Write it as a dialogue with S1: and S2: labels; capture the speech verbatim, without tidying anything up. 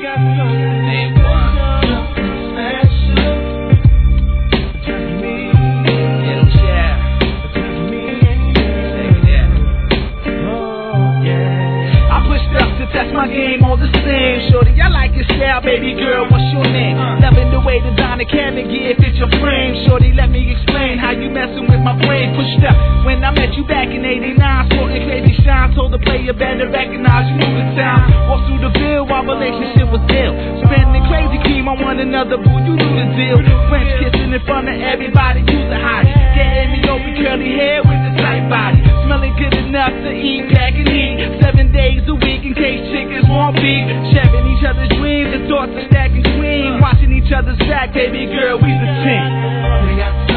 S1: Name one.
S2: That's my game all the same, shorty. I like your style, baby girl. What's your name? Uh. Loving the way the Donna Carnegie fit your frame, shorty. Let me explain how you messing with my brain. Pushed up when I met you back in eighty-nine, sporting crazy shine. Told the player better recognize you knew the town. Walked through the bill while relationship was ill. Spending crazy cream on one another, boo. You knew the deal. French kissing in front of everybody. Use a hottie. Getting me over curly hair with the tight body. Smelling good enough to eat, pack and eat. Seven days a week in case chickens won't beat. Sharing each other's dreams and thoughts of stacking queen. Watching each other's back, baby girl, we the team.